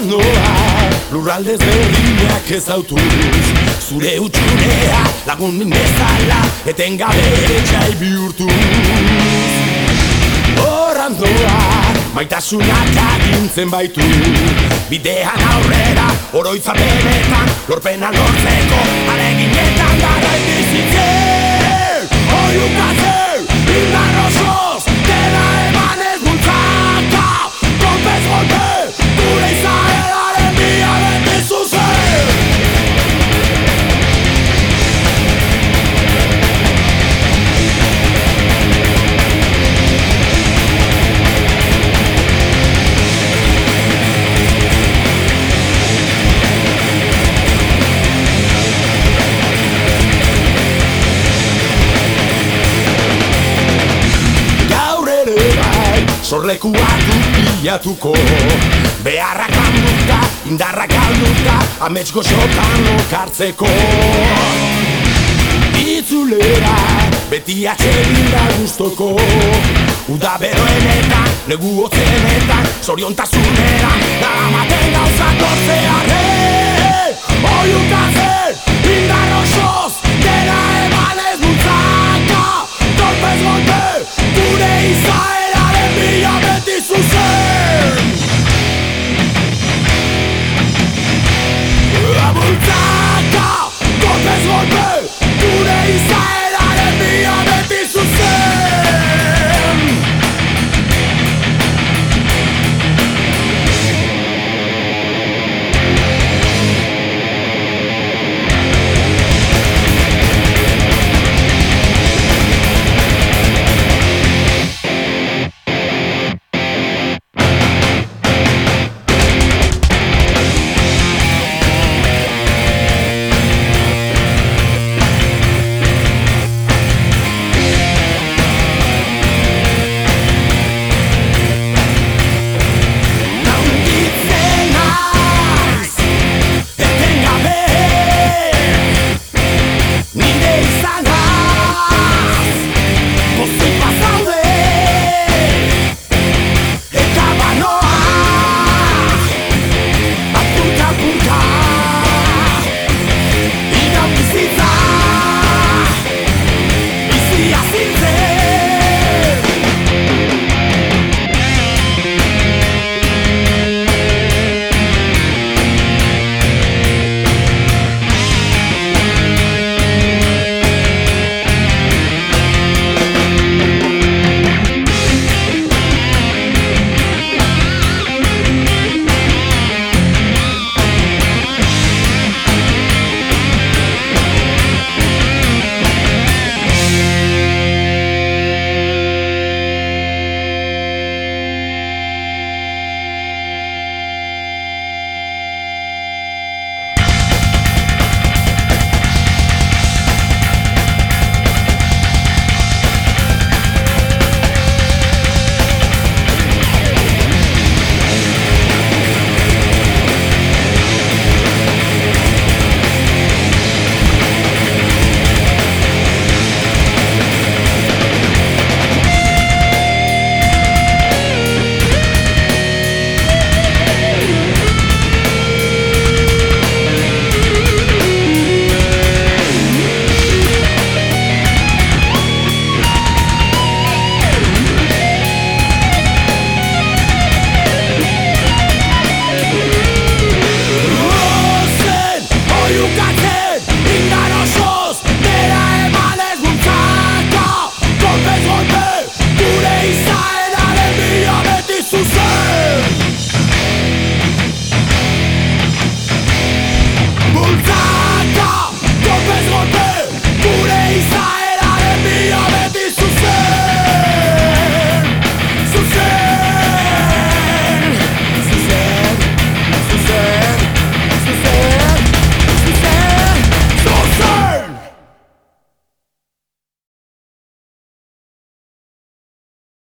noa, lurraldez berdinak ezautuz, zure utxunea lagun min bezala, etengabe etxai bihurtuz. Horran doa, maitasunak agintzen baitu, bidean aurrera, oroitzapenetan, lorpena lortzeko, aleginetan gara bizitzen. Oiukatzen, indar osoz, dena emanez bultzaka, golpez golpe, gure izaeraren biaren bizuzen. Sorlekuak dut bilatuko, beharrak handuta, indarrak alduta, amets goxotan lokartzeko. Itzulera, beti atxedira guztoko, uda beroenetan, negu hotzenetan, zoriontasunera, daramaten gauzak lortzearen. Oiukatzen, indar oso,